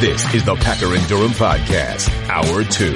This is the Packer and Durham Podcast, Hour 2.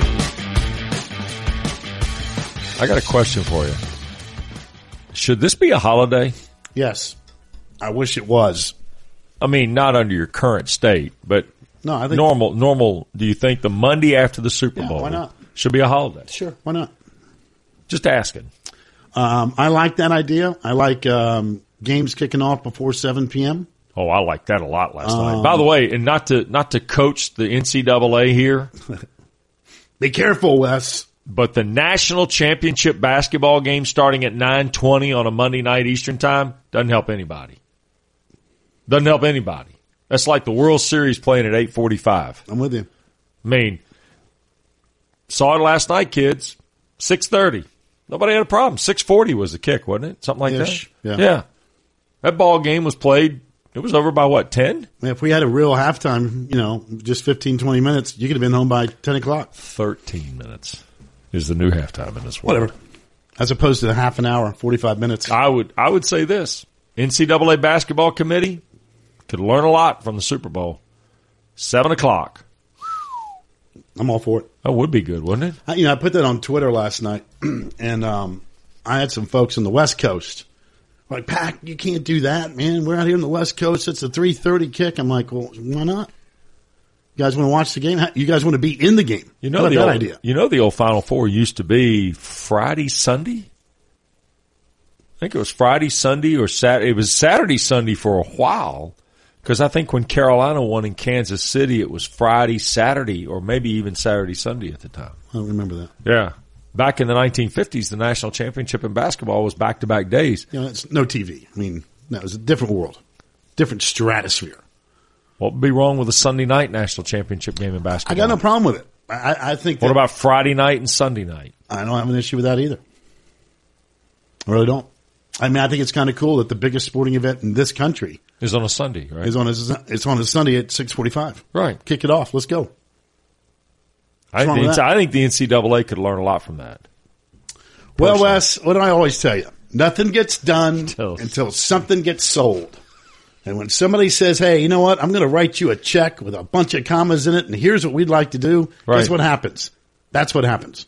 I got a question for you. Should this be a holiday? Yes. I wish it was. I mean, not under your current state, but No, I think normal. Do you think the Monday after the Super Bowl why not? should be a holiday? Sure, why not? Just asking. I like that idea. I like games kicking off before 7 p.m. Oh, I liked that a lot last night. By the way, and not to coach the NCAA here, Be careful, Wes. but the national championship basketball game starting at 9:20 on a Monday night Eastern time doesn't help anybody. Doesn't help anybody. That's like the World Series playing at 8:45. I'm with you. I mean, saw it last night, kids. 6:30. Nobody had a problem. 6:40 was the kick, wasn't it? Something like Ish, that. yeah. That ball game was played. It was over by what, 10? If we had a real halftime, just 15, 20 minutes, you could have been home by 10 o'clock. 13 minutes is the new halftime in this world. Whatever. As opposed to the half an hour, 45 minutes. I would say this. NCAA basketball committee could learn a lot from the Super Bowl. 7 o'clock. I'm all for it. That would be good, wouldn't it? I put that on Twitter last night, and I had some folks on the West Coast like, Pac, you can't do that, man. We're out here on the West Coast. It's a 3:30 kick. I'm like, well, why not? You guys want to watch the game? You guys want to be in the game? You know How about the that old, idea. You know the old Final Four used to be Friday, Sunday? I think it was Friday, Sunday, or Saturday. It was Saturday, Sunday for a while. Because I think when Carolina won in Kansas City, it was Friday, Saturday, or maybe even Saturday, Sunday at the time. I don't remember that. Yeah. Back in the 1950s, the national championship in basketball was back-to-back days. It's no TV. I mean, no, it was a different world, different stratosphere. What would be wrong with a Sunday night national championship game in I basketball? got no problem with it. I think. What about Friday night and Sunday night? I don't have an issue with that either. I really don't. I mean, I think it's kind of cool that the biggest sporting event in this country Is on a Sunday, right? is on a Sunday at 6:45. Right. Kick it off. Let's go. I wrong with think the NCAA could learn a lot from that. Well, Personally. Wes, what do I always tell you? Nothing gets done Until- until something gets sold. And when somebody says, hey, you know what? I'm going to write you a check with a bunch of commas in it, and here's what we'd like to do. Right. Guess what happens? That's what happens.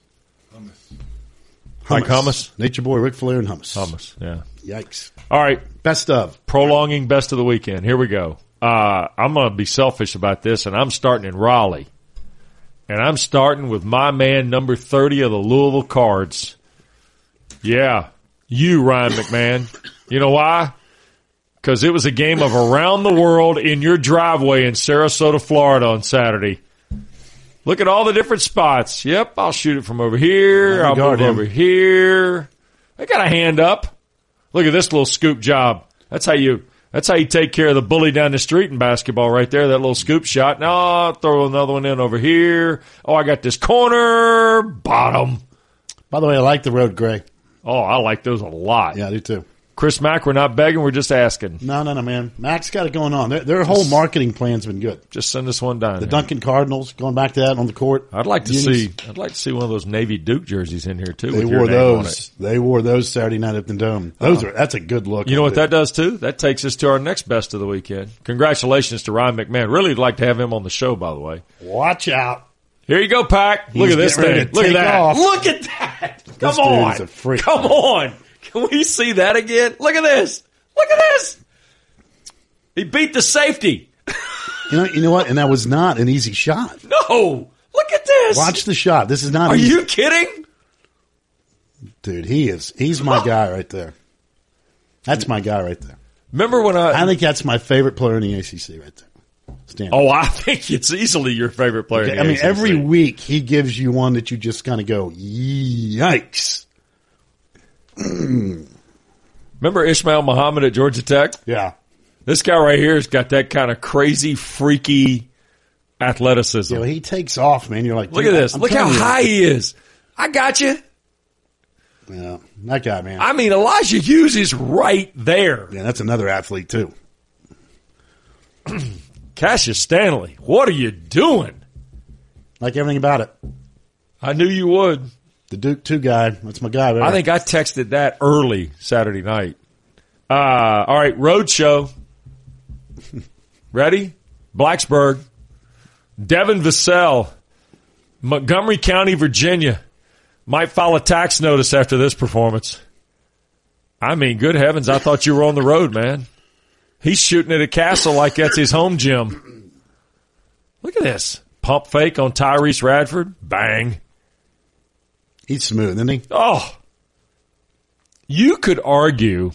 Like hummus? Nature Boy, Ric Flair, and hummus. Hummus, yeah. Yikes. All right, Best of. prolonging best of the weekend. Here we go. I'm going to be selfish about this, and I'm starting in Raleigh. And I'm starting with my man, number 30 of the Louisville Cards. Yeah, you, Ryan McMahon. You know why? Because it was a game of around the world in your driveway in Sarasota, Florida on Saturday. Look at all the different spots. Yep, I'll shoot it from over here. I'll move over here. I got a hand up. Look at this little scoop job. That's how you take care of the bully down the street in basketball right there, that little scoop shot. No, I'll throw another one in over here. Oh, I got this corner, bottom. By the way, I like the road gray. Oh, I like those a lot. Yeah, I do too. Chris Mack, we're not begging, we're just asking. No, man. Mac's got it going on. Their whole marketing plan's been good. Just send us one down. The here. Duncan Cardinals, going back to that on the court. I'd like to Unis. see one of those Navy Duke jerseys in here too. They with your wore name on those. it. They wore those Saturday night at the Dome. That's a good look. You know what that does too? That takes us to our next best of the weekend. Congratulations to Ryan McMahon. Really would like to have him on the show, by the way. Watch out. Here you go, Pac. Look He's at this getting ready thing. to Look at take that. off. Look at that. Come This dude on. is a freak. Come on. Can we see that again? Look at this. Look at this. He beat the safety. You know what? And that was not an easy shot. No. Look at this. Watch the shot. This is not Are easy. you kidding? Dude, he's my guy right there. That's my guy right there. Remember when I think that's my favorite player in the ACC right there. Stanley. Oh, I think it's easily your favorite player. in the I mean, ACC. every week he gives you one that you just kind of go, yikes. Remember Ishmael Muhammad at Georgia Tech? Yeah. This guy right here has got that kind of crazy, freaky athleticism. You know, he takes off, man. You're like, Look dude, at this. I'm Look how telling you. high he is. I got you. Yeah, that guy, man. I mean, Elijah Hughes is right there. Yeah, that's another athlete, too. Cassius Stanley, what are you doing? Like everything about it. I knew you would. The Duke 2 guy, that's my guy. Right? I think I texted that early Saturday night. All right, road show. Ready? Blacksburg. Devin Vassell, Montgomery County, Virginia, might file a tax notice after this performance. I mean, good heavens, I thought you were on the road, man. He's shooting at a castle like that's his home gym. Look at this. Pump fake on Tyrese Radford. Bang. He's smooth, isn't he? Oh. You could argue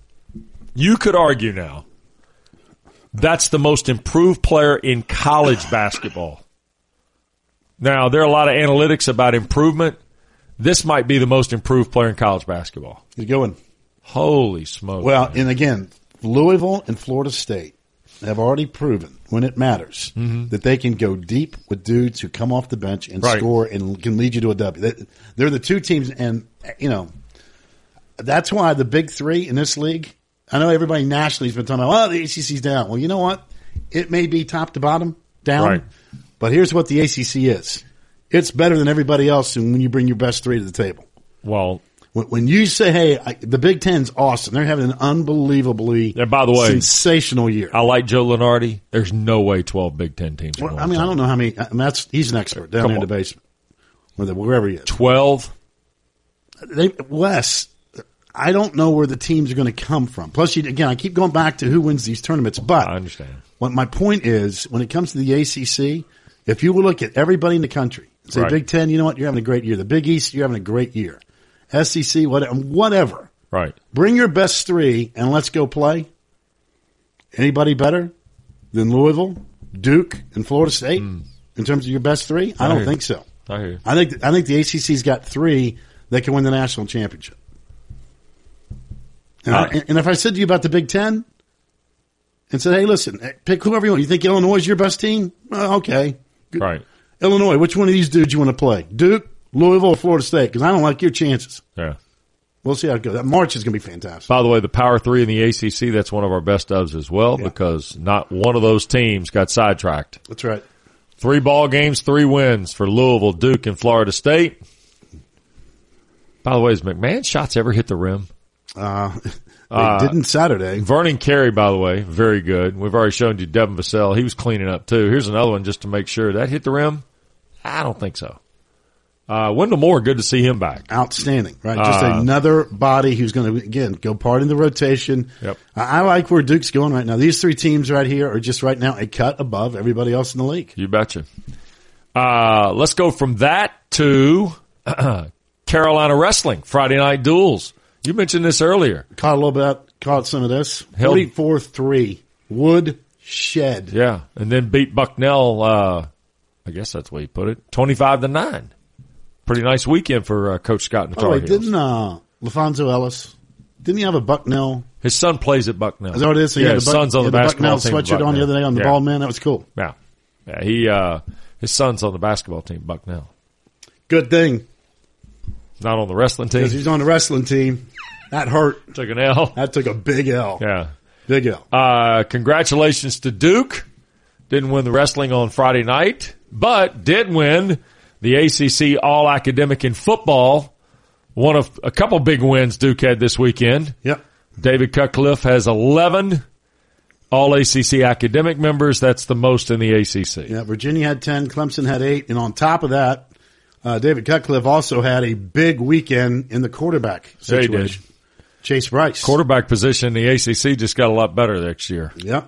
now, that's the most improved player in college basketball. Now, there are a lot of analytics about improvement. This might be the most improved player in college basketball. He's going. Holy smokes. Well, man. and again, Louisville and Florida State have already proven, when it matters, that they can go deep with dudes who come off the bench and score and can lead you to a W. They're the two teams, and, you know, that's why the big three in this league, I know everybody nationally has been talking about, the ACC's down. Well, you know what? It may be top to bottom down, Right. but here's what the ACC is. It's better than everybody else when you bring your best three to the table. Well, When you say, hey, the Big Ten's awesome, they're having an unbelievably by the way, sensational year. I like Joe Lunardi. There's no way 12 Big Ten teams are Well, going I mean, to I don't know how many. He's an expert down Come there in the on. basement, wherever he is. 12? Wes, I don't know where the teams are going to come from. Plus, again, I keep going back to who wins these tournaments. But I understand. what my point is, when it comes to the ACC, if you look at everybody in the country, say Right. Big Ten, you know what, you're having a great year. The Big East, you're having a great year. SEC, whatever. Right. Bring your best three and let's go play. Anybody better than Louisville, Duke, and Florida State in terms of your best three? I don't think so. I hear you. I think the ACC's got three that can win the national championship. And if I said to you about the Big Ten and said, hey, listen, pick whoever you want. You think Illinois is your best team? Okay. Good. Right. Illinois, which one of these dudes you want to play? Duke, Louisville, or Florida State? Because I don't like your chances. Yeah. We'll see how it goes. That March is going to be fantastic. By the way, the Power 3 in the ACC, that's one of our best ofs as well because not one of those teams got sidetracked. That's right. 3 ball games, 3 wins for Louisville, Duke, and Florida State. By the way, has McMahon's shots ever hit the rim? They didn't Saturday. Vernon Carey, by the way, very good. We've already shown you Devin Vassell. He was cleaning up, too. Here's another one just to make sure. That hit the rim? I don't think so. Wendell Moore, good to see him back. Outstanding, right? Just another body who's going to, again, go part in the rotation. Yep. I like where Duke's going right now. These 3 teams right here are just right now a cut above everybody else in the league. You betcha. Let's go from that to Carolina Wrestling, Friday Night Duels. You mentioned this earlier. Caught some of this. 44-3. Woodshed. Yeah, and then beat Bucknell, I guess that's the way you put it, 25-9. Pretty nice weekend for Coach Scott and the Tar Heels. Didn't LaFonso Ellis, didn't he have a Bucknell? His son plays at Bucknell. Is that what it is? So yeah, his son's on the basketball Bucknell team. sweatshirt on the other day on the ball, man. That was cool. Yeah. Yeah, his son's on the basketball team, Bucknell. Good thing. Not on the wrestling team. Because he's on the wrestling team. That hurt. Took an L. That took a big L. Yeah. Big L. Congratulations to Duke. Didn't win the wrestling on Friday night, but did win the ACC All-Academic in football. One of a couple big wins Duke had this weekend. Yep. David Cutcliffe has 11 All-ACC academic members. That's the most in the ACC. Yeah, Virginia had 10, Clemson had 8, and on top of that, David Cutcliffe also had a big weekend in the quarterback situation. Yeah, he did. Chase Bryce. Quarterback position in the ACC just got a lot better next year. Yep.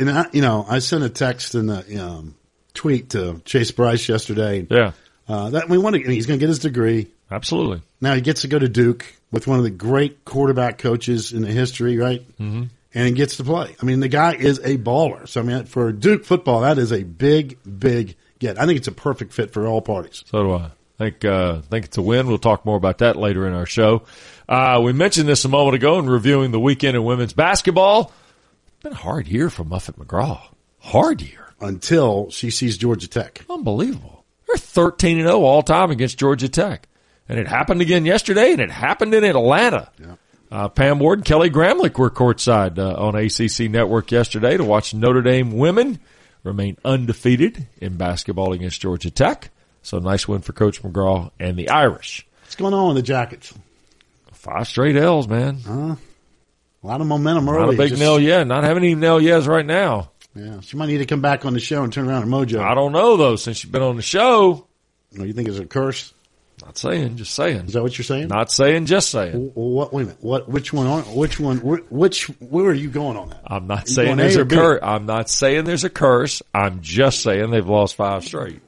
I sent a text and a tweet to Chase Bryce yesterday. Yeah. He's going to get his degree. Absolutely. Now he gets to go to Duke with one of the great quarterback coaches in the history, right? Mm-hmm. And he gets to play. I mean, the guy is a baller. So, I mean, for Duke football, that is a big, big get. I think it's a perfect fit for all parties. So do I. I think it's a win. We'll talk more about that later in our show. We mentioned this a moment ago in reviewing the weekend in women's basketball. It's been a hard year for Muffet McGraw. Hard year. Until she sees Georgia Tech. Unbelievable. They're 13-0 all time against Georgia Tech. And it happened again yesterday, and it happened in Atlanta. Yeah. Pam Ward and Kelly Gramlich were courtside on ACC Network yesterday to watch Notre Dame women remain undefeated in basketball against Georgia Tech. So nice win for Coach McGraw and the Irish. What's going on with the Jackets? 5 straight L's, man. A lot of momentum early. Not a big nail yet. Not having any nail yes right now. Yeah, she might need to come back on the show and turn around her mojo. I don't know, though, since you've been on the show. Oh, you think it's a curse? Not saying, just saying. Is that what you're saying? Not saying, just saying. What? Wait a minute. What? Which one? Where are you going on that? I'm not saying there's a curse. I'm not saying there's a curse. I'm just saying they've lost 5 straight.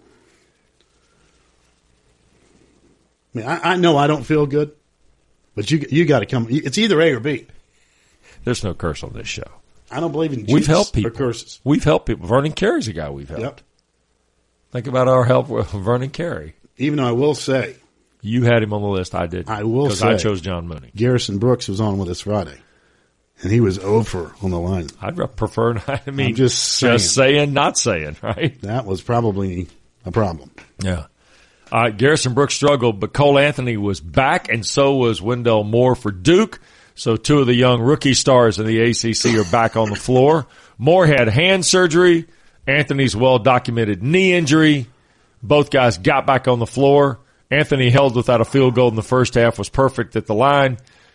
I mean, I know I don't feel good, but you got to come. It's either A or B. There's no curse on this show. I don't believe in We've helped people. or curses. We've helped people. Vernon Carey's a guy we've helped. Yep. Think about our help with Vernon Carey. Even though I will say, you had him on the list. I didn't. I will say, because I chose John Mooney. Garrison Brooks was on with us Friday, and he was over on the line. I'd prefer not. I mean, I'm just saying, not saying, right? That was probably a problem. Yeah. Garrison Brooks struggled, but Cole Anthony was back, and so was Wendell Moore for Duke. So 2 of the young rookie stars in the ACC are back on the floor. Moore had hand surgery. Anthony's well-documented knee injury. Both guys got back on the floor. Anthony held without a field goal in the first half, was perfect at the line.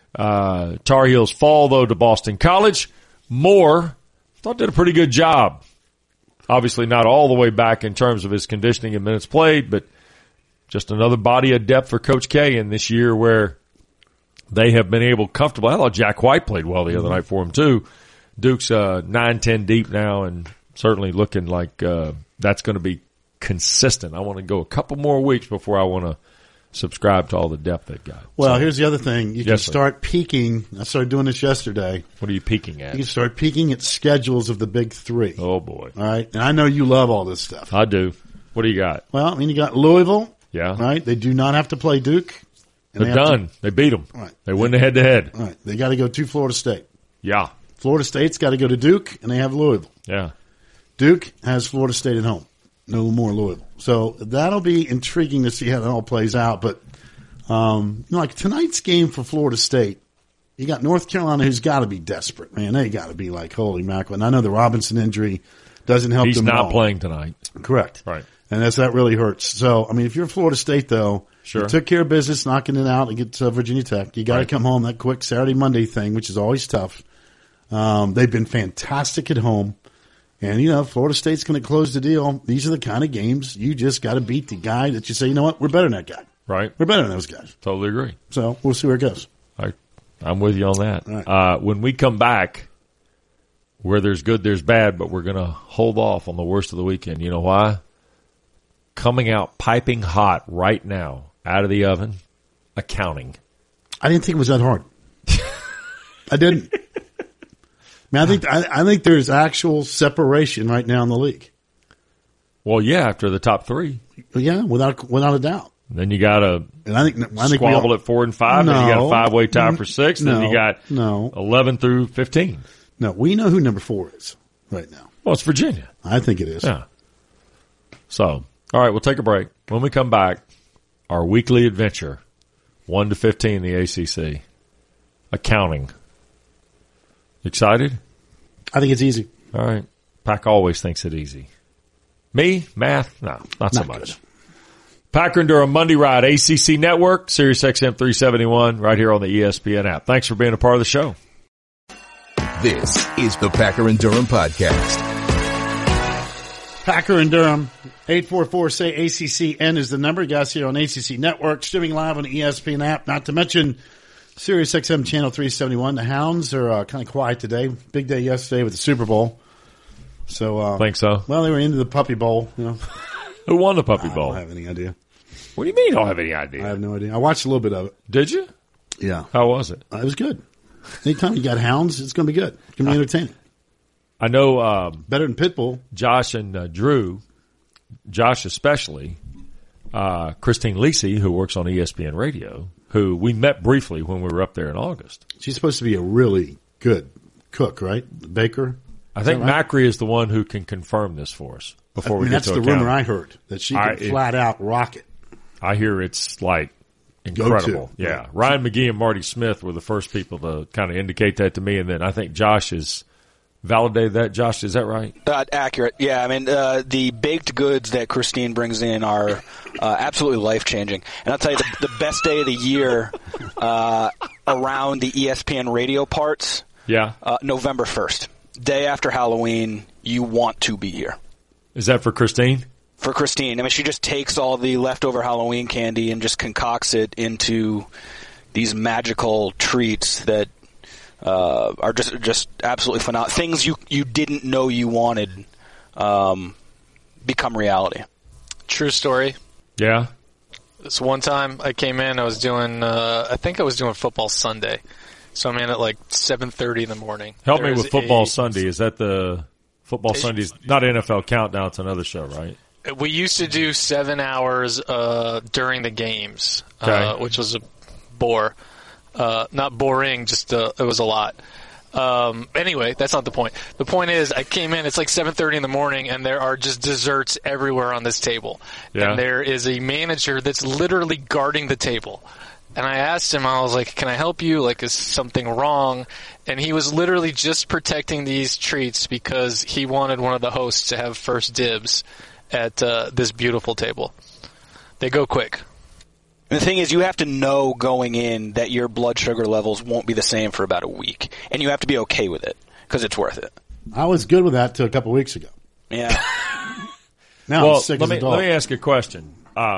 Tar Heels fall, though, to Boston College. Moore, thought did a pretty good job. Obviously not all the way back in terms of his conditioning and minutes played, but just another body of depth for Coach K in this year where they have been able comfortable. I thought Jack White played well the other night for him, too. Duke's 9-10 deep now and certainly looking like that's going to be consistent. I want to go a couple more weeks before I want to subscribe to all the depth they've got. Well, here's the other thing. You can start peeking. I started doing this yesterday. What are you peeking at? You can start peeking at schedules of the big 3. Oh, boy. All right? And I know you love all this stuff. I do. What do you got? Well, I mean, you got Louisville. Yeah. Right? They do not have to play Duke. They're done. They beat them. Right. They win the head-to-head. Right. They got to go to Florida State. Yeah. Florida State's got to go to Duke, and they have Louisville. Yeah. Duke has Florida State at home. No more Louisville. So that'll be intriguing to see how that all plays out. But, like tonight's game for Florida State, you got North Carolina who's got to be desperate, man. They got to be like, holy mackerel. And I know the Robinson injury doesn't help them at all. He's not playing tonight. Correct. Right. And that really hurts. So, I mean, if you're Florida State, though, sure. You took care of business, knocking it out against Virginia Tech. You got to come home, that quick Saturday, Monday thing, which is always tough. They've been fantastic at home. And, Florida State's going to close the deal. These are the kind of games you just got to beat the guy that you say, you know what, we're better than that guy. Right. We're better than those guys. Totally agree. So we'll see where it goes. I'm with you on that. Right. When we come back, where there's good, there's bad, but we're going to hold off on the worst of the weekend. You know why? Coming out piping hot right now out of the oven, accounting. I didn't think it was that hard. I didn't. I mean, I think there's actual separation right now in the league. Well, yeah, after the top 3. Yeah, without a doubt. Then you got to squabble at 4 and 5. No, then you got a 5-way tie for 6. No, then you got 11 through 15. No, we know who number 4 is right now. Well, it's Virginia. I think it is. Yeah. So, all right, we'll take a break. When we come back, our weekly adventure, 1 to 15 in the ACC, accounting. Excited? I think it's easy. All right. Pack always thinks it easy. Me? Math? No, not so much. Good. Packer and Durham Monday Ride, ACC Network, Sirius XM 371, right here on the ESPN app. Thanks for being a part of the show. This is the Packer and Durham Podcast. Packer and Durham, 844-SAY-ACCN is the number. You guys here on ACC Network, streaming live on the ESPN app. Not to mention Sirius XM Channel 371. The Hounds are kind of quiet today. Big day yesterday with the Super Bowl. So, think so. Well, they were into the Puppy Bowl. Who won the Puppy Bowl? I don't have any idea. What do you mean you don't have any idea? I have no idea. I watched a little bit of it. Did you? Yeah. How was it? It was good. Anytime you got Hounds, it's going to be good. It's going to be entertaining. I know better than Pitbull. Josh and Drew, Josh especially, Christine Lisi, who works on ESPN Radio, who we met briefly when we were up there in August. She's supposed to be a really good cook, right? Baker? I think Macri is the one who can confirm this for us before we get to that's the rumor I heard, that she can flat out rock it. I hear it's like incredible. Yeah. Ryan McGee and Marty Smith were the first people to kind of indicate that to me, and then I think Josh has validated that. Josh, is that right? Accurate. Yeah, I mean, the baked goods that Christine brings in are absolutely life-changing. And I'll tell you, the best day of the year around the ESPN radio parts, yeah, November 1st. Day after Halloween, you want to be here. Is that for Christine? For Christine. I mean, she just takes all the leftover Halloween candy and just concocts it into these magical treats that are just absolutely phenomenal. Things you didn't know you wanted become reality. True story. Yeah. This one time I came in, I was doing, I think I was doing Football Sunday. So I'm in at like 7:30 in the morning. Help me with Football Sunday. Is that the Football Sunday's not NFL Countdown? It's another show, right? We used to do 7 hours during the games, Okay. which was a bore. Not boring, just it was a lot. Anyway, that's not the point. The point is, I came in, it's like 7:30 in the morning, and there are just desserts everywhere on this table. Yeah. And there is a manager that's literally guarding the table. And I asked him, I was like, can I help you? Like, is something wrong? And he was literally just protecting these treats because he wanted one of the hosts to have first dibs at this beautiful table. They go quick. And the thing is, you have to know going in that your blood sugar levels won't be the same for about a week. And you have to be okay with it, because it's worth it. I was good with that till a couple weeks ago. Yeah. Now Well, I'm sick let as a dog. me ask a question.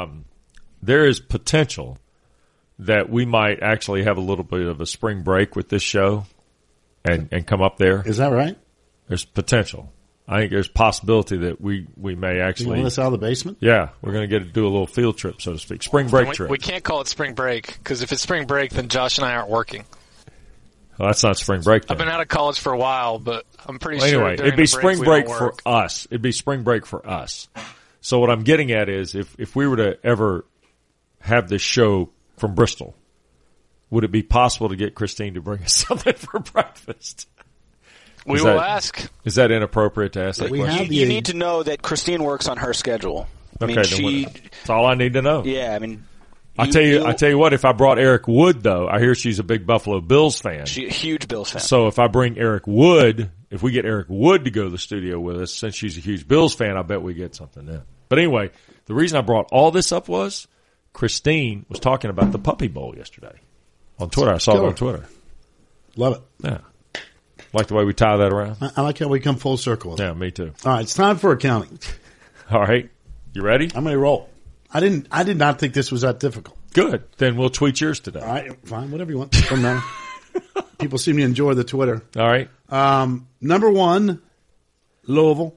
There is potential that we might actually have a little bit of a spring break with this show and come up there. Is that right? There's potential. I think there's possibility that we may You actually. want us out of the basement? Yeah, we're going to do a little field trip, so to speak. Spring break trip. We can't call it spring break, because if it's spring break, then Josh and I aren't working. Well, that's not spring break. I've been out of college for a while, but I'm pretty Well, sure anyway, during it'd be the spring breaks we break don't for work. us. It'd be spring break for us. So what I'm getting at is, if we were to ever have this show from Bristol, would it be possible to get Christine to bring us something for breakfast? We Is will that- ask. Is that inappropriate to ask that We question? have You need to know that Christine works on her schedule. I mean, Okay, then that's all I need to know. yeah, I mean, I tell you what. If I brought Eric Wood, though, I hear she's a big Buffalo Bills fan. she's a huge Bills fan. So if I bring Eric Wood, if we get Eric Wood to go to the studio with us, since she's a huge Bills fan, I bet we get something then. But anyway, the reason I brought all this up was Christine was talking about the Puppy Bowl yesterday on Twitter. I saw it on Twitter. Love it. Yeah. Like the way we tie that around? I like how we come full circle with it. Yeah, me too. All right, it's time for accounting. All right. You ready? I'm going to roll. I did not think this was that difficult. Good. Then we'll tweet yours today. All right, fine, whatever you want from now. People seem to enjoy the Twitter. All right. Number one, Louisville.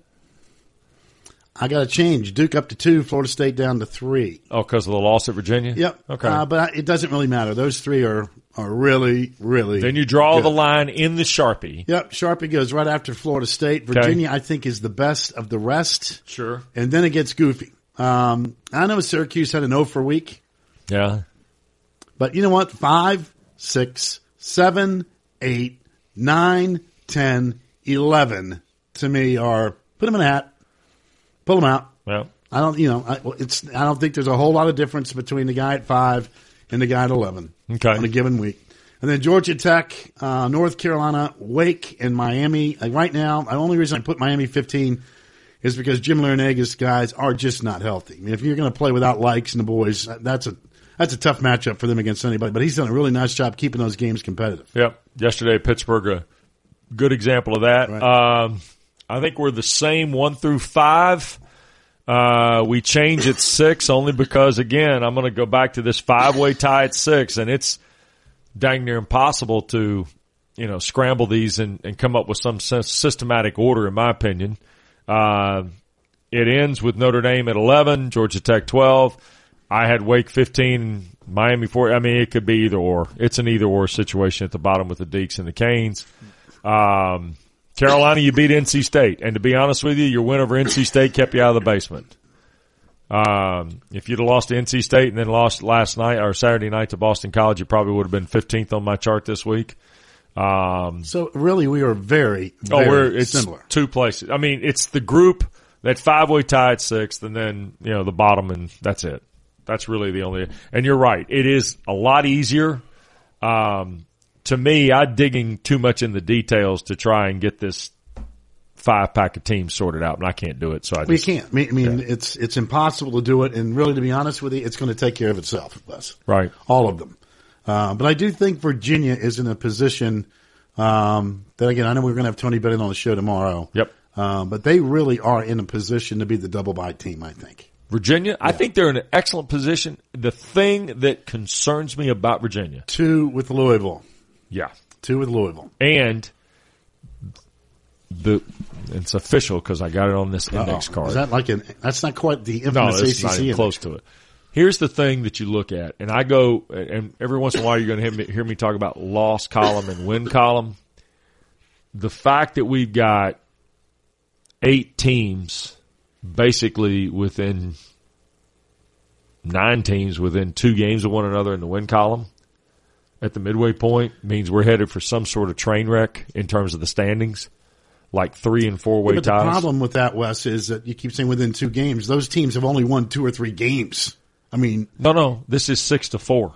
I got to change. Duke up to 2, Florida State down to 3. Oh, because of the loss at Virginia? Yep. Okay. But it doesn't really matter. Those 3 are really, really Then you draw good. the line in the Sharpie. Yep, Sharpie goes right after Florida State. Virginia, I think, is the best of the rest. Sure. And then it gets goofy. I know Syracuse had an 0 for week, Yeah. but you know what? 5, 6, 7, 8, 9, 10, 11 to me are put them in a hat, pull them out. Yeah. I don't, I don't think there's a whole lot of difference between the guy at 5 and the guy at 11 Okay. on a given week. And then Georgia Tech, North Carolina, Wake, and Miami. Right now, the only reason I put Miami 15 is because Jim Larinagas guys are just not healthy. I mean, if you're going to play without Likes and the boys, that's a tough matchup for them against anybody. But he's done a really nice job keeping those games competitive. Yep. Yesterday, Pittsburgh, a good example of that. Right. I think we're the same 1 through 5. We change at 6 only because, again, I'm going to go back to this 5-way tie at 6, and it's dang near impossible to, scramble these and come up with some systematic order, in my opinion. It ends with Notre Dame at 11, Georgia Tech 12. I had Wake 15, Miami 4. I mean, it could be either or. It's an either or situation at the bottom with the Deacs and the Canes. Carolina, you beat NC State. And to be honest with you, your win over NC State kept you out of the basement. If you'd have lost to NC State and then lost last night or Saturday night to Boston College, you probably would have been 15th on my chart this week. So really, we are very, it's similar. 2 places. I mean, it's the group, that 5-way tie at 6th, and then, the bottom, and that's it. That's really the only, and you're right. It is a lot easier. To me, I'm digging too much in the details to try and get this 5-pack of teams sorted out, and I can't do it. So We can't. I mean, it's impossible to do it. And really, to be honest with you, it's going to take care of itself, Wes. Right. All of them. But I do think Virginia is in a position that, again, I know we're going to have Tony Bennett on the show tomorrow. Yep. But they really are in a position to be the double-bye team, I think. Virginia, I think they're in an excellent position. The thing that concerns me about Virginia. 2 with Louisville. Yeah. 2 with Louisville. And it's official because I got it on this index card. Is that that's not quite the infamous No, it's ACC not even index. close to it. Here's the thing that you look at, and I go, and every once in a while you're going to hear me talk about loss column and win column. The fact that we've got 8 teams basically within 9 teams within 2 games of one another in the win column at the midway point means we're headed for some sort of train wreck in terms of the standings, like 3 and 4-way But ties. the problem with that, Wes, is that you keep saying within 2 games. Those teams have only won 2 or 3 games. I mean, No, this is 6-4.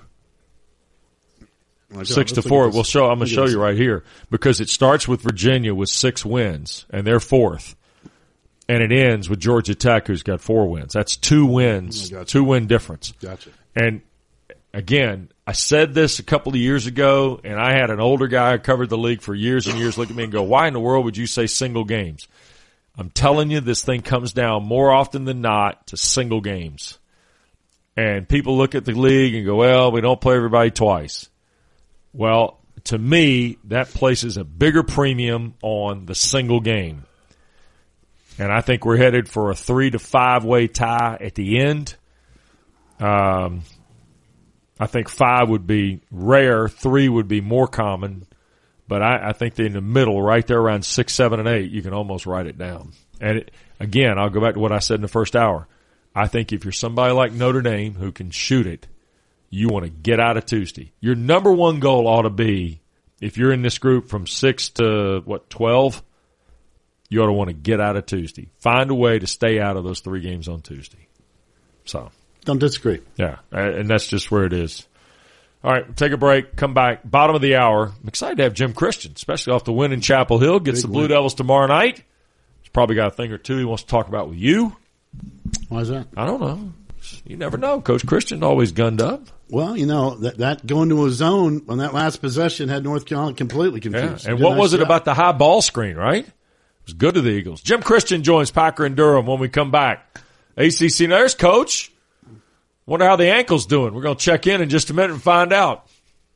6-4. We'll show. I'm going to show you right here because it starts with Virginia with 6 wins and they're 4th, and it ends with Georgia Tech who's got 4 wins. That's 2 wins, 2-win difference. Gotcha. And again, I said this a couple of years ago, and I had an older guy who covered the league for years and years look at me and go, "Why in the world would you say single games?" I'm telling you, this thing comes down more often than not to single games. And people look at the league and go, "Well, we don't play everybody twice." Well, to me, that places a bigger premium on the single game. And I think we're headed for a 3 to 5-way tie at the end. I think 5 would be rare. 3 would be more common. But I think in the middle, right there around 6, 7, and 8, you can almost write it down. And again, I'll go back to what I said in the first hour. I think if you're somebody like Notre Dame who can shoot it, you want to get out of Tuesday. Your number one goal ought to be, if you're in this group from 6 to, 12, you ought to want to get out of Tuesday. Find a way to stay out of those 3 games on Tuesday. So. Don't disagree. Yeah, and that's just where it is. All right, we'll take a break, come back. Bottom of the hour. I'm excited to have Jim Christian, especially off the win in Chapel Hill. Gets the Blue Devils tomorrow night. He's probably got a thing or two he wants to talk about with you. Why is that? I don't know. You never know. Coach Christian always gunned up. Well, that going to a zone on that last possession had North Carolina completely confused. Yeah. And what was it about the high ball screen, right? It was good to the Eagles. Jim Christian joins Packer and Durham when we come back. ACC, there's Coach. Wonder how the ankle's doing. We're going to check in just a minute and find out.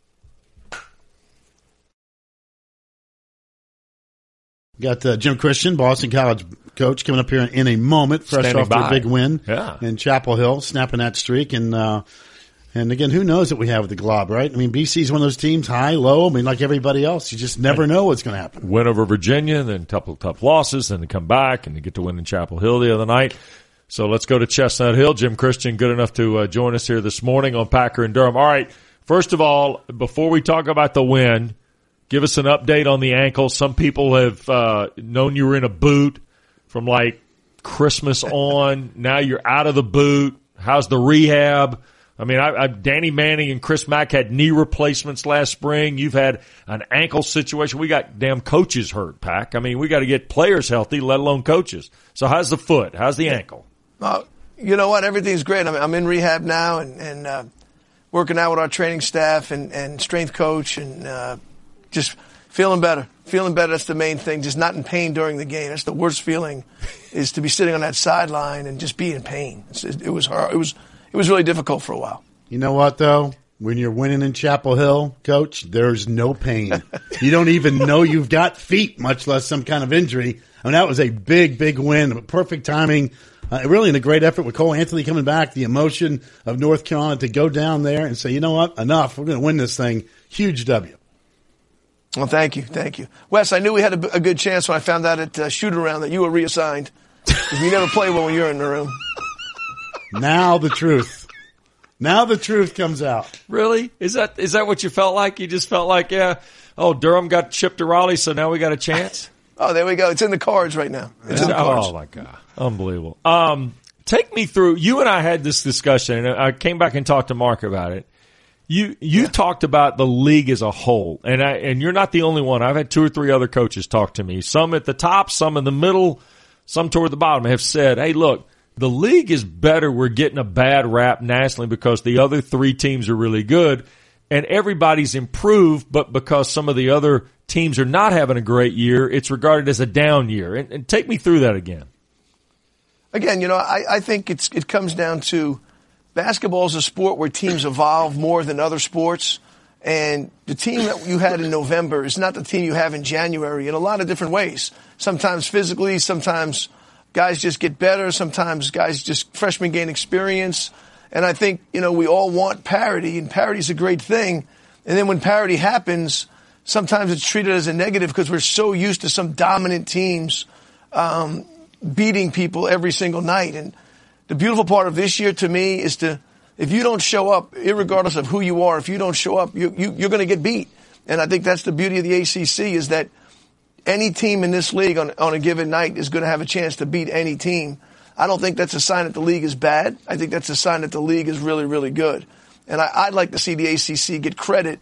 Got Jim Christian, Boston College coach, coming up here in a moment, fresh Standing off their by. big win Yeah. in Chapel Hill, snapping that streak. And again, who knows what we have with the Glob, right? I mean, BC's one of those teams, high, low. I mean, like everybody else, you just never know what's going to happen. Win over Virginia, then a couple of tough losses, then they come back and they get to win in Chapel Hill the other night. So let's go to Chestnut Hill. Jim Christian, good enough to join us here this morning on Packer and Durham. All right, first of all, before we talk about the win, give us an update on the ankle. Some people have known you were in a boot from like Christmas on. Now you're out of the boot. How's the rehab? I mean, Danny Manning and Chris Mack had knee replacements last spring. You've had an ankle situation. We got damn coaches hurt, Pack. I mean, we got to get players healthy, let alone coaches. So how's the foot? How's the ankle? You know what? Everything's great. I'm in rehab now and working out with our training staff and strength coach and just feeling better. Feeling better, that's the main thing. Just not in pain during the game. That's the worst feeling, is to be sitting on that sideline and just be in pain. It was hard. It was really difficult for a while. You know what, though? When you're winning in Chapel Hill, Coach, there's no pain. You don't even know you've got feet, much less some kind of injury. I mean, that was a big, big win. Perfect timing. Really in a great effort with Cole Anthony coming back, the emotion of North Carolina to go down there and say, you know what, enough. We're going to win this thing. Huge W. Well, thank you. Thank you. Wes, I knew we had a good chance when I found out at shoot-around that you were reassigned. Because you never play well when you're in the room. Now the truth. Now the truth comes out. Really? Is that what you felt like? You just felt like, Durham got shipped to Raleigh, so now we got a chance? Oh, there we go. It's in the cards right now. It's in the cards. Oh, my God. Unbelievable. Take me through. You and I had this discussion, and I came back and talked to Mark about it. You talked about the league as a whole, and you're not the only one. I've had 2 or 3 other coaches talk to me, some at the top, some in the middle, some toward the bottom, have said, hey, look, the league is better. We're getting a bad rap nationally because the other 3 teams are really good, and everybody's improved, but because some of the other teams are not having a great year, it's regarded as a down year. And take me through that again. Again, I think it comes down to basketball is a sport where teams evolve more than other sports. And the team that you had in November is not the team you have in January in a lot of different ways. Sometimes physically, sometimes guys just get better, sometimes freshmen gain experience. And I think, we all want parity, and parity is a great thing. And then when parity happens, sometimes it's treated as a negative because we're so used to some dominant teams beating people every single night. And the beautiful part of this year to me is if you don't show up, irregardless of who you are, if you don't show up, you're going to get beat. And I think that's the beauty of the ACC is that any team in this league on a given night is going to have a chance to beat any team. I don't think that's a sign that the league is bad. I think that's a sign that the league is really, really good. And I'd like to see the ACC get credit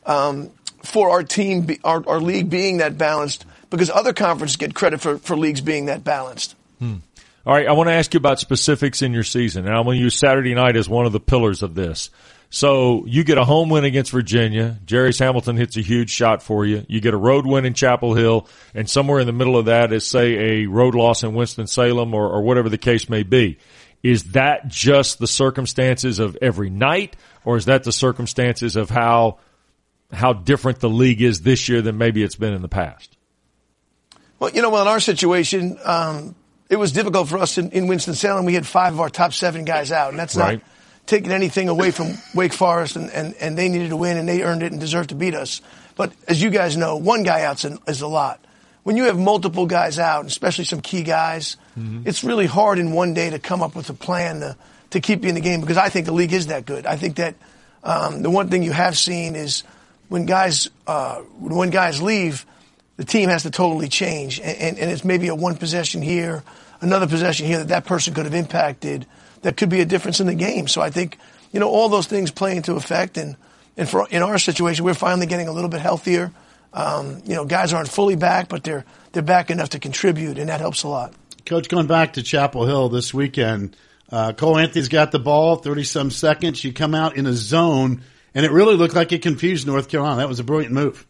for our team, our league being that balanced, because other conferences get credit for leagues being that balanced. All right, I want to ask you about specifics in your season, and I'm going to use Saturday night as one of the pillars of this. So you get a home win against Virginia. Jarius Hamilton hits a huge shot for you. You get a road win in Chapel Hill, and somewhere in the middle of that is, say, a road loss in Winston-Salem or whatever the case may be. Is that just the circumstances of every night, or is that the circumstances of how different the league is this year than maybe it's been in the past? Well, in our situation, it was difficult for us in Winston-Salem. We had 5 of our top 7 guys out, and that's not taking anything away from Wake Forest, and they needed to win, and they earned it and deserved to beat us. But as you guys know, one guy out is a lot. When you have multiple guys out, especially some key guys, it's really hard in one day to come up with a plan to keep you in the game, because I think the league is that good. I think that the one thing you have seen is when guys leave, the team has to totally change, and it's maybe a one possession here, another possession here that person could have impacted. That could be a difference in the game. So I think, all those things play into effect. And in our situation, we're finally getting a little bit healthier. Guys aren't fully back, but they're back enough to contribute, and that helps a lot. Coach, going back to Chapel Hill this weekend, Cole Anthony's got the ball, 30-some seconds. You come out in a zone, and it really looked like it confused North Carolina. That was a brilliant move.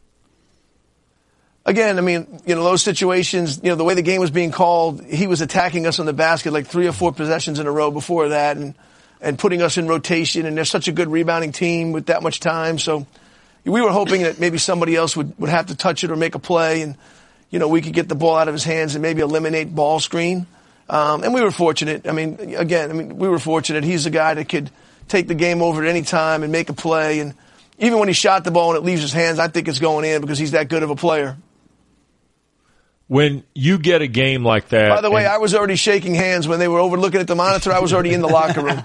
Again, those situations, the way the game was being called, he was attacking us on the basket like 3 or 4 possessions in a row before that and putting us in rotation. And they're such a good rebounding team with that much time. So we were hoping that maybe somebody else would have to touch it or make a play and, we could get the ball out of his hands and maybe eliminate ball screen. And we were fortunate. We were fortunate. He's a guy that could take the game over at any time and make a play. And even when he shot the ball and it leaves his hands, I think it's going in because he's that good of a player. When you get a game like that. By the way, I was already shaking hands when they were over looking at the monitor. I was already in the locker room.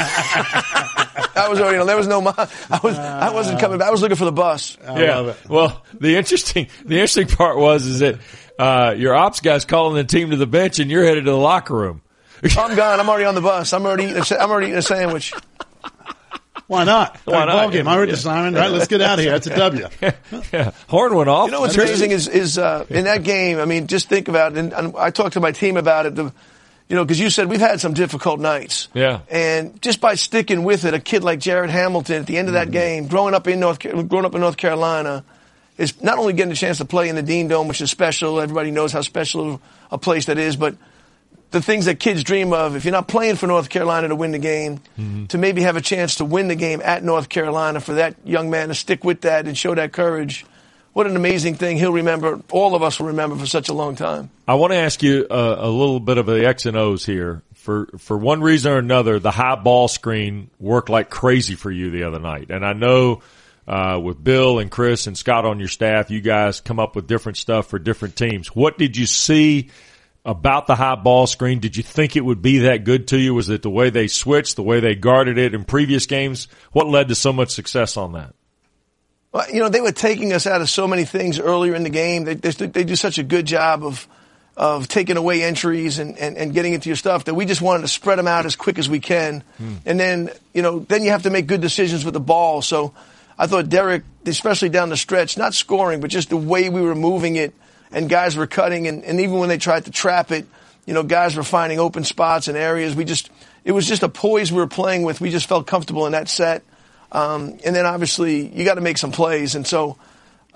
I was already. There was no. I wasn't coming back. I was looking for the bus. Yeah. Well, the interesting part is that your ops guy's calling the team to the bench, and you're headed to the locker room. I'm gone. I'm already on the bus. I'm already eating a sandwich. Why not? Why not? Ball game. I heard the siren. All right, let's get out of here. That's a W. Yeah. Horn went off. What's amazing is in that game, just think about it. And I talked to my team about it, because you said we've had some difficult nights. Yeah. And just by sticking with it, a kid like Jared Hamilton at the end of that game, growing up in North Carolina, is not only getting a chance to play in the Dean Dome, which is special. Everybody knows how special a place that is, but the things that kids dream of, if you're not playing for North Carolina to win the game, to maybe have a chance to win the game at North Carolina, for that young man to stick with that and show that courage, what an amazing thing he'll remember. All of us will remember for such a long time. I want to ask you a little bit of the X and O's here. For one reason or another, the high ball screen worked like crazy for you the other night. And I know with Bill and Chris and Scott on your staff, you guys come up with different stuff for different teams. What did you see about the high ball screen? Did you think it would be that good to you? Was it the way they switched, the way they guarded it in previous games? What led to so much success on that? Well, they were taking us out of so many things earlier in the game. They do such a good job of taking away entries and getting into your stuff that we just wanted to spread them out as quick as we can. And then, then you have to make good decisions with the ball. So I thought Derek, especially down the stretch, not scoring, but just the way we were moving it, and guys were cutting, and even when they tried to trap it, guys were finding open spots and areas. It was just a poise we were playing with. We just felt comfortable in that set. And then obviously you got to make some plays. And so,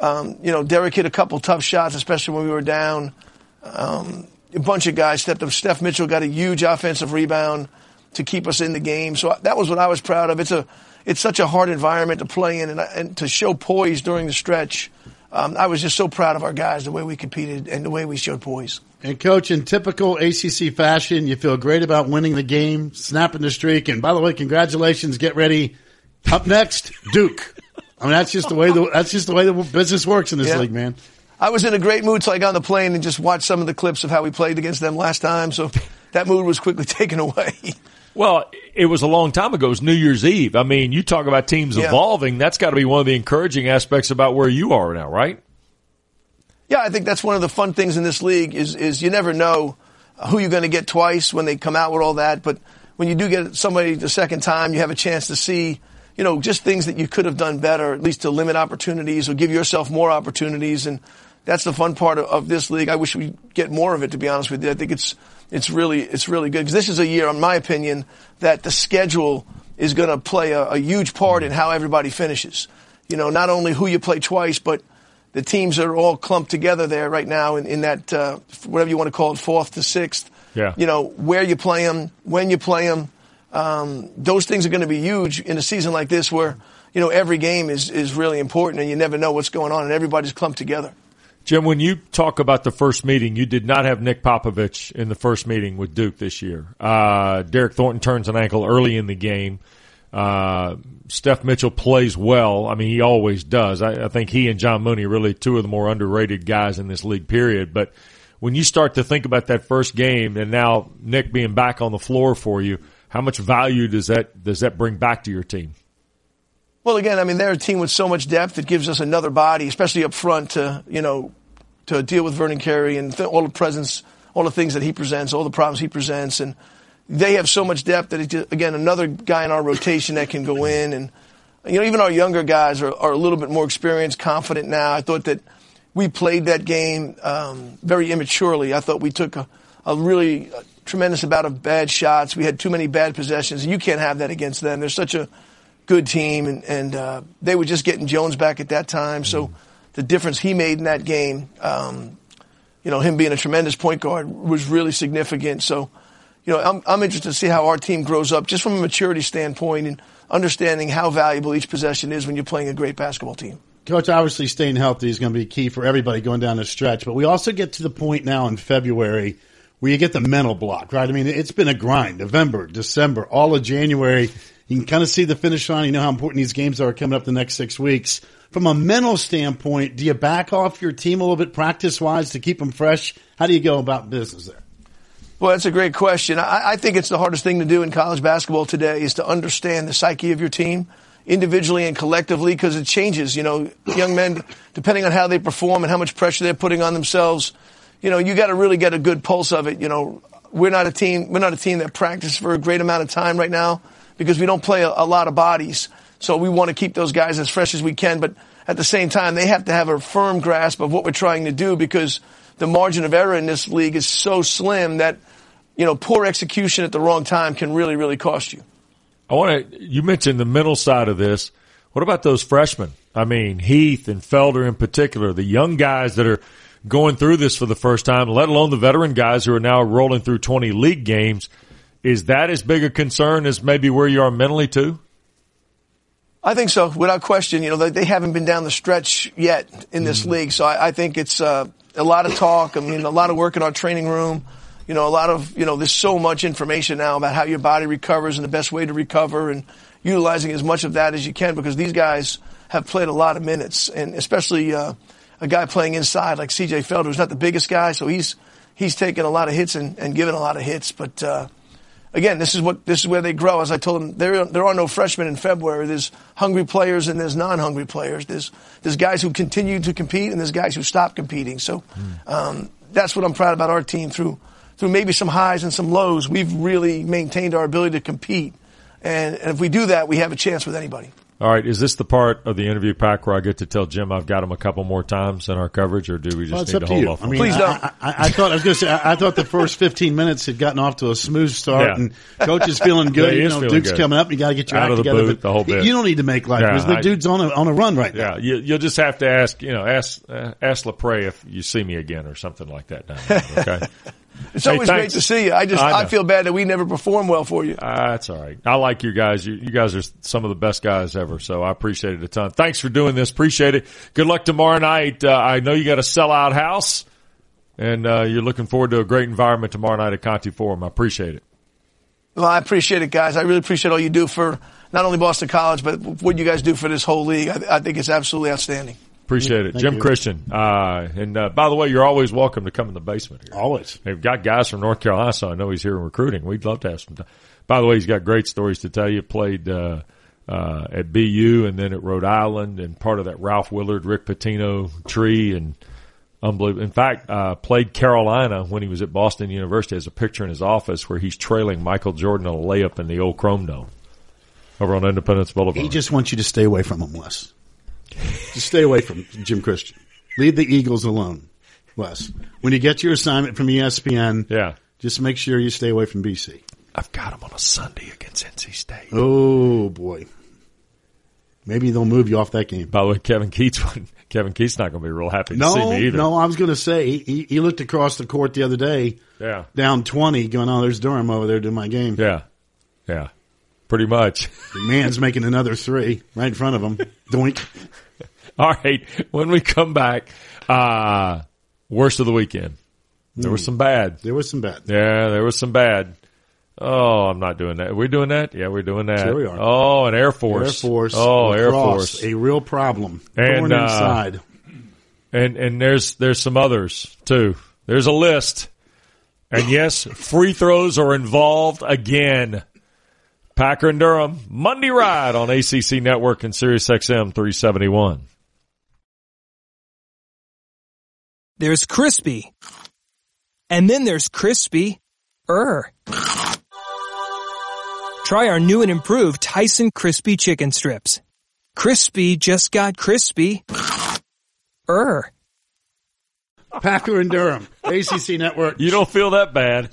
Derek hit a couple tough shots, especially when we were down. A bunch of guys stepped up. Steph Mitchell got a huge offensive rebound to keep us in the game. So that was what I was proud of. It's such a hard environment to play in and to show poise during the stretch. I was just so proud of our guys, the way we competed and the way we showed poise. And, Coach, in typical ACC fashion, you feel great about winning the game, snapping the streak. And, by the way, congratulations. Get ready. Up next, Duke. I mean, that's just the way the business works in this league, man. I was in a great mood, so I got on the plane and just watched some of the clips of how we played against them last time. So that mood was quickly taken away. Well, it was a long time ago. It was New Year's Eve. I mean, you talk about teams evolving. That's got to be one of the encouraging aspects about where you are now, right? Yeah, I think that's one of the fun things in this league is you never know who you're going to get twice when they come out with all that. But when you do get somebody the second time, you have a chance to see, just things that you could have done better, at least to limit opportunities or give yourself more opportunities. And that's the fun part of this league. I wish we get more of it, to be honest with you. I think it's really good because this is a year, in my opinion, that the schedule is going to play a huge part in how everybody finishes. Not only who you play twice, but the teams are all clumped together there right now in that, whatever you want to call it, 4th to 6th. Yeah. Where you play them, when you play them. Those things are going to be huge in a season like this where, every game is really important and you never know what's going on and everybody's clumped together. Jim, when you talk about the first meeting, you did not have Nick Popovich in the first meeting with Duke this year. Derek Thornton turns an ankle early in the game. Steph Mitchell plays well. I mean, he always does. I think he and John Mooney are really two of the more underrated guys in this league, period. But when you start to think about that first game and now Nick being back on the floor for you, how much value does that bring back to your team? Well, again, I mean, they're a team with so much depth. It gives us another body, especially up front, to deal with Vernon Carey and all the presence, all the things that he presents, all the problems he presents. And they have so much depth that, again, another guy in our rotation that can go in. And, even our younger guys are a little bit more experienced, confident now. I thought that we played that game very immaturely. I thought we took a really tremendous amount of bad shots. We had too many bad possessions. And you can't have that against them. They're such a good team, and they were just getting Jones back at that time. So the difference he made in that game, him being a tremendous point guard, was really significant. So, I'm interested to see how our team grows up just from a maturity standpoint and understanding how valuable each possession is when you're playing a great basketball team. Coach, obviously staying healthy is going to be key for everybody going down the stretch, but we also get to the point now in February where you get the mental block, right? I mean, it's been a grind. November, December, all of January. You can kind of see the finish line. You know how important these games are coming up the next 6 weeks. From a mental standpoint, do you back off your team a little bit practice-wise to keep them fresh? How do you go about business there? Well, that's a great question. I think it's the hardest thing to do in college basketball today is to understand the psyche of your team individually and collectively because it changes. Young men, depending on how they perform and how much pressure they're putting on themselves, you got to really get a good pulse of it. We're not a team that practices for a great amount of time right now, because we don't play a lot of bodies. So we want to keep those guys as fresh as we can. But at the same time, they have to have a firm grasp of what we're trying to do because the margin of error in this league is so slim that, poor execution at the wrong time can really, really cost you. You mentioned the mental side of this. What about those freshmen? I mean, Heath and Felder in particular, the young guys that are going through this for the first time, let alone the veteran guys who are now rolling through 20 league games. Is that as big a concern as maybe where you are mentally too? I think so, without question. They haven't been down the stretch yet in this league, so I think it's a lot of talk. I mean, a lot of work in our training room. A lot of there's so much information now about how your body recovers and the best way to recover, and utilizing as much of that as you can because these guys have played a lot of minutes, and especially a guy playing inside like C.J. Felder, who's not the biggest guy, so he's taken a lot of hits and given a lot of hits, but. Again, this is where they grow. As I told them, there are no freshmen in February. There's hungry players and there's non-hungry players. There's guys who continue to compete and there's guys who stop competing. So that's what I'm proud about our team. Through maybe some highs and some lows, we've really maintained our ability to compete. And if we do that, we have a chance with anybody. All right, is this the part of the interview pack where I get to tell Jim I've got him a couple more times in our coverage, or do we just need to hold off? I mean, Please don't. I thought the first 15 minutes had gotten off to a smooth start, and coach is feeling good. Yeah, feeling Duke's good. coming up. You got to get your Out act of the together. boot, the whole bit. You don't need to make life because the dude's on a run right now. Yeah, you'll just have to ask LaPrey if you see me again or something like that down there, okay? It's always great thanks. to see you. I feel bad that we never perform well for you. That's all right. I like you guys. You guys are some of the best guys ever, so I appreciate it a ton. Thanks for doing this. Appreciate it. Good luck tomorrow night. I know you got a sellout house, and you're looking forward to a great environment tomorrow night at Conti Forum. I appreciate it. Well, I appreciate it, guys. I really appreciate all you do for not only Boston College, but what you guys do for this whole league. I think it's absolutely outstanding. Appreciate it. Jim Christian. And by the way, you're always welcome to come in the basement here. Always. They've got guys from North Carolina, so I know he's here in recruiting. We'd love to have some time. By the way, he's got great stories to tell you. Played at BU and then at Rhode Island, and part of that Ralph Willard, Rick Pitino tree, and unbelievable. In fact, played Carolina when he was at Boston University. Has a picture in his office where he's trailing Michael Jordan on a layup in the old Chrome Dome over on Independence Boulevard. He just wants you to stay away from him, Wes. Just stay away from Jim Christian. Leave the Eagles alone, Wes. When you get your assignment from ESPN, just make sure you stay away from BC. I've got him on a Sunday against NC State. Oh, boy. Maybe they'll move you off that game. By the way, Kevin Keats not going to be real happy to see me either. No, I was going to say, he looked across the court the other day, down 20, going, oh, there's Durham over there doing my game. Yeah, pretty much. The man's making another three right in front of him. Doink. All right, when we come back, worst of the weekend. There was some bad. There was some bad. Yeah, there was some bad. Oh, I'm not doing that. Are we doing that? Yeah, we're doing that. Sure we are. Oh, an Air Force. Air Force. Oh, Air Force. Force. A real problem. And, Thorn inside. And there's some others, too. There's a list. And, yes, free throws are involved again. Packer and Durham, Monday Ride on ACC Network and Sirius XM 371. There's crispy. And then there's crispy-er. Try our new and improved Tyson Crispy Chicken Strips. Crispy just got crispy-er. Packer and Durham, ACC Network. You don't feel that bad.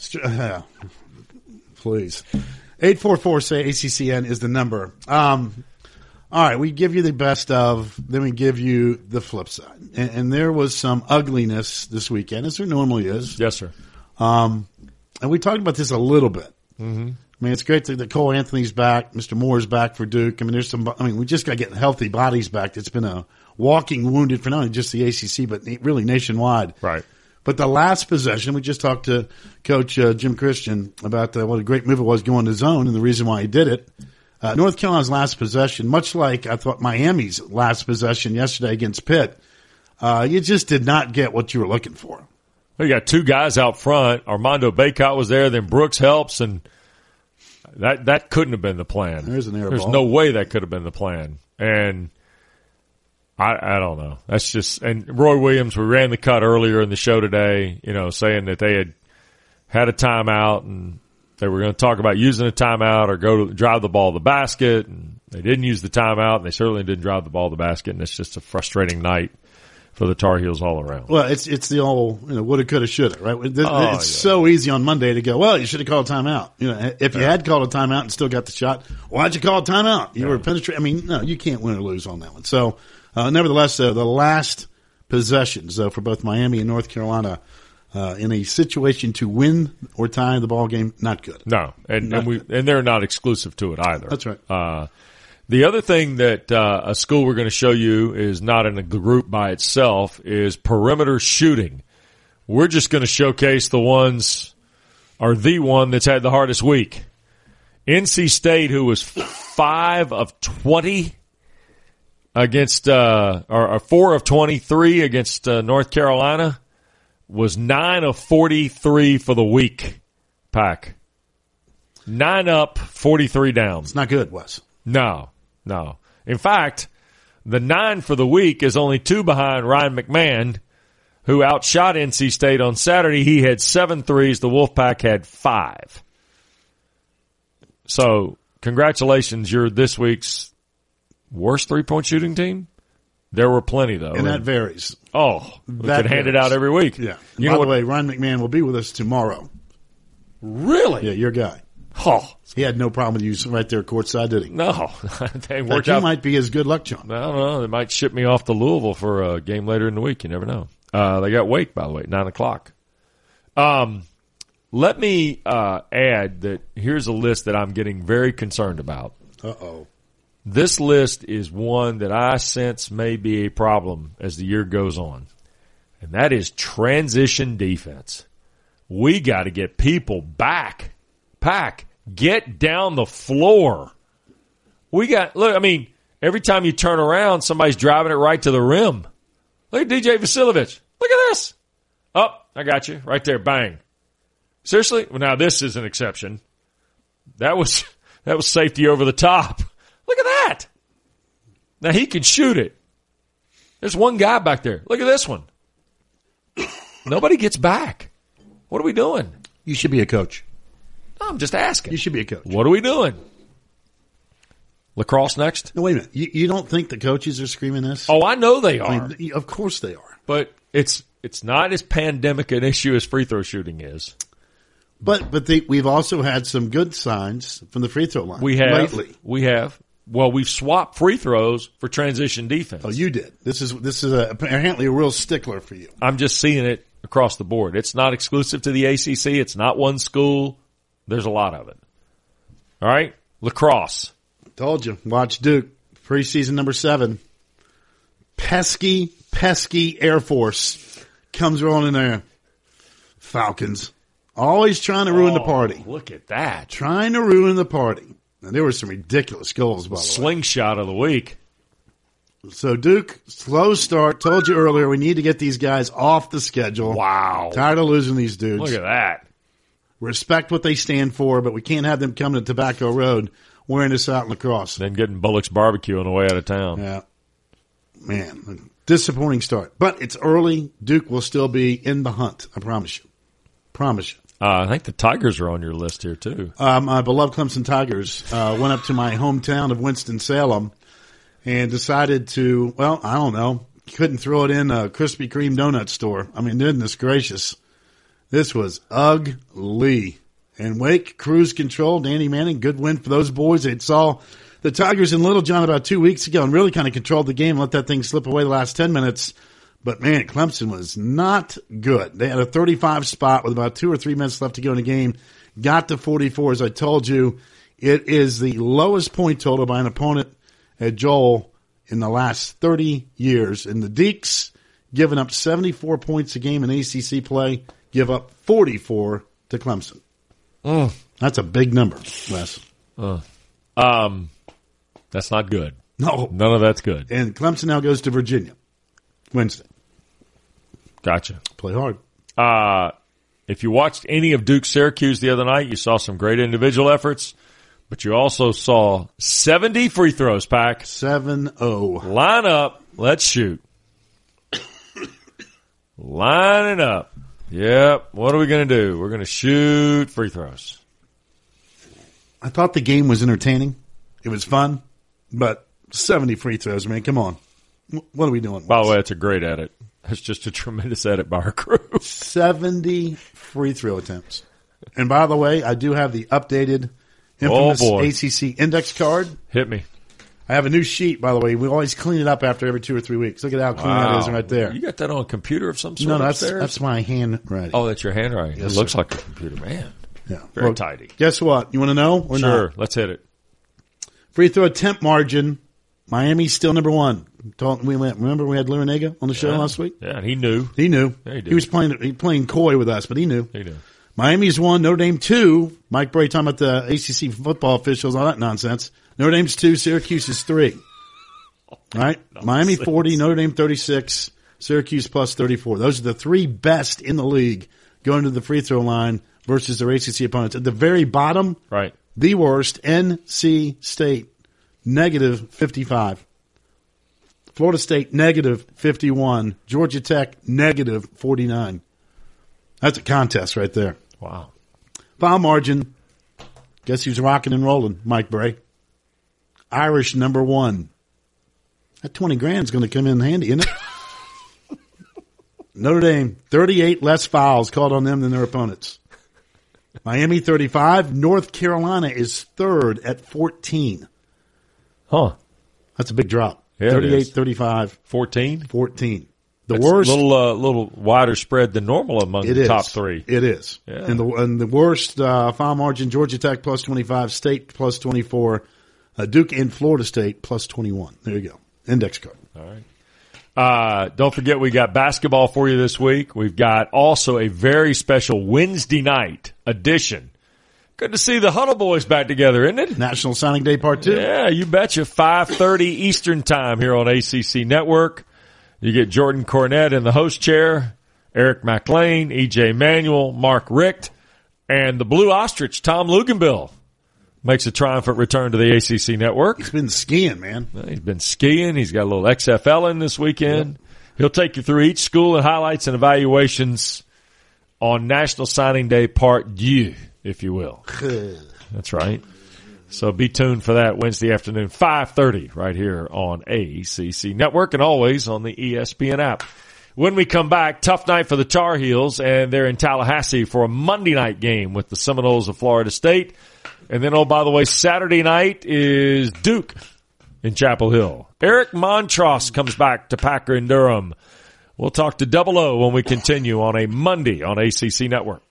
Please. 844-SAY-ACCN is the number. All right, we give you the best of, then we give you the flip side. And there was some ugliness this weekend, as there normally is. Yes, sir. And we talked about this a little bit. Mm-hmm. I mean, it's great that Cole Anthony's back, Mr. Moore's back for Duke. I mean, we just got to get healthy bodies back. It's been a walking wounded for not only just the ACC, but really nationwide. Right. But the last possession, we just talked to Coach Jim Christian about what a great move it was going to zone and the reason why he did it. North Carolina's last possession, much like I thought Miami's last possession yesterday against Pitt, you just did not get what you were looking for. We got two guys out front. Armando Bacot was there, then Brooks helps, and that couldn't have been the plan. There's an air There's ball. no way that could have been the plan. And I don't know. That's just – and Roy Williams, we ran the cut earlier in the show today, saying that they had a timeout and they were going to talk about using a timeout or go to drive the ball to the basket, and they didn't use the timeout, and they certainly didn't drive the ball to the basket, and it's just a frustrating night for the Tar Heels all around. Well, it's the old, woulda, coulda, shoulda, right? It's so easy on Monday to go, well, you should have called a timeout. If you had called a timeout and still got the shot, why'd you call a timeout? You were penetrating. I mean, no, you can't win or lose on that one. So, nevertheless, the last possessions for both Miami and North Carolina in a situation to win or tie the ball game, not good. No, and they're not exclusive to it either. That's right. The other thing that a school we're going to show you is not in a group by itself is perimeter shooting. We're just going to showcase the one that's had the hardest week. NC State, who was 5 of 20 against or 4 of 23 against North Carolina, was 9 of 43 for the week. Pack 9 up, 43 down. It's not good, Wes. No. In fact, the 9 for the week is only 2 behind Ryan McMahon, who outshot NC State on Saturday. He had 7 threes. The Wolfpack had 5. So, congratulations. You're this week's Worst three-point shooting team? There were plenty, though. And that varies. Oh, we That could hand it varies. out every week. Yeah. You By know the what? way, Ryan McMahon will be with us tomorrow. Really? Yeah, your guy. Oh, He had no problem with you right there courtside, did he? no. They In fact, worked you out. might be his good luck charm. I don't know. They might ship me off to Louisville for a game later in the week. You never know. They got Wake, by the way, 9 o'clock. Let me add that here's a list that I'm getting very concerned about. Uh-oh. This list is one that I sense may be a problem as the year goes on, and that is transition defense. We got to get people back. Get down the floor. Every time you turn around, somebody's driving it right to the rim. Look at DJ Vasiljevic. Look at this. Oh, I got you. Right there. Bang. Seriously? Well, now this is an exception. That was safety over the top. Look at that. Now he can shoot it. There's one guy back there. Look at this one. Nobody gets back. What are we doing? You should be a coach. I'm just asking. You should be a coach. What are we doing? Lacrosse next? No, wait a minute. You don't think the coaches are screaming this? Oh, I know they are. I mean, of course they are. But it's not as pandemic an issue as free throw shooting is. But we've also had some good signs from the free throw line. We have. lately. We have. Well, we've swapped free throws for transition defense. Oh, you did. This is apparently a real stickler for you. I'm just seeing it across the board. It's not exclusive to the ACC. It's not one school. There's a lot of it. All right? Lacrosse. Told you. Watch Duke. Preseason number 7. Pesky Air Force comes rolling in there. Falcons. Always trying to ruin the party. Look at that. Trying to ruin the party. And there were some ridiculous goals, by the way. Slingshot of the week. So Duke, slow start. Told you earlier we need to get these guys off the schedule. Wow. Tired of losing these dudes. Look at that. Respect what they stand for, but we can't have them coming to Tobacco Road wearing this out in lacrosse. Then getting Bullock's barbecue on the way out of town. Yeah. Man, disappointing start. But it's early. Duke will still be in the hunt. I promise you. Promise you. I think the Tigers are on your list here, too. My beloved Clemson Tigers went up to my hometown of Winston-Salem and decided to, well, I don't know, couldn't throw it in a Krispy Kreme donut store. I mean, goodness gracious. This was ugly. And Wake, cruise control, Danny Manning, good win for those boys. They saw the Tigers in Littlejohn about 2 weeks ago and really kind of controlled the game, let that thing slip away the last 10 minutes. But, man, Clemson was not good. They had a 35 spot with about 2 or 3 minutes left to go in the game. Got to 44. As I told you, it is the lowest point total by an opponent at Joel in the last 30 years. And the Deeks, giving up 74 points a game in ACC play, give up 44 to Clemson. That's a big number, Wes. That's not good. No. None of that's good. And Clemson now goes to Virginia Wednesday. Gotcha. Play hard. If you watched any of Duke Syracuse the other night, you saw some great individual efforts, but you also saw 70 free throws, Pack. 7-0. Line up. Let's shoot. Line it up. Yep. What are we going to do? We're going to shoot free throws. I thought the game was entertaining. It was fun, but 70 free throws, man. Come on. What are we doing? By the way, it's a great edit. That's just a tremendous edit by our crew. 70 free throw attempts. And by the way, I do have the updated infamous ACC index card. Hit me. I have a new sheet, by the way. We always clean it up after every 2 or 3 weeks. Look at how clean that is right there. You got that on a computer of some sort? No, upstairs? that's my handwriting. Oh, that's your handwriting. Yes, it looks sir. like a computer, man. Yeah. Very tidy. Guess what? You want to know or Sure. not? Let's hit it. Free throw attempt margin. Miami's still number 1. Remember we had Larinaga on the show last week? Yeah, and he knew. He knew. Yeah, he did. He was playing coy with us, but he knew. He knew. Miami's 1, Notre Dame 2. Mike Bray talking about the ACC football officials, all that nonsense. Notre Dame's 2, Syracuse is 3. All right? Miami 40, Notre Dame 36, Syracuse plus 34. Those are the 3 best in the league going to the free throw line versus their ACC opponents. At the very bottom, Right. the worst, NC State, negative 55. Florida State, negative 51. Georgia Tech, negative 49. That's a contest right there. Wow. Foul margin. Guess who's rocking and rolling? Mike Bray. Irish number 1. That 20 grand is going to come in handy, isn't it? Notre Dame, 38 less fouls called on them than their opponents. Miami, 35. North Carolina is third at 14. Huh. That's a big drop. Yeah, 38, 35. 14? 14. The That's worst. A little wider spread than normal among the top three. It is. Yeah. And the worst foul margin, Georgia Tech plus 25, State plus 24, Duke and Florida State plus 21. There you go. Index card. All right. Don't forget we got basketball for you this week. We've got also a very special Wednesday night edition. Good to see the Huddle Boys back together, isn't it? National Signing Day Part 2. Yeah, you betcha. 5:30 Eastern Time here on ACC Network. You get Jordan Cornette in the host chair, Eric McLean, EJ Manuel, Mark Richt, and the Blue Ostrich, Tom Luganbill, makes a triumphant return to the ACC Network. He's been skiing, man. He's been skiing. He's got a little XFL in this weekend. Yep. He'll take you through each school and highlights and evaluations on National Signing Day Part 2, if you will. That's right. So be tuned for that Wednesday afternoon, 5:30, right here on ACC Network and always on the ESPN app. When we come back, tough night for the Tar Heels, and they're in Tallahassee for a Monday night game with the Seminoles of Florida State. And then, oh, by the way, Saturday night is Duke in Chapel Hill. Eric Montross comes back to Packer and Durham. We'll talk to Double O when we continue on a Monday on ACC Network.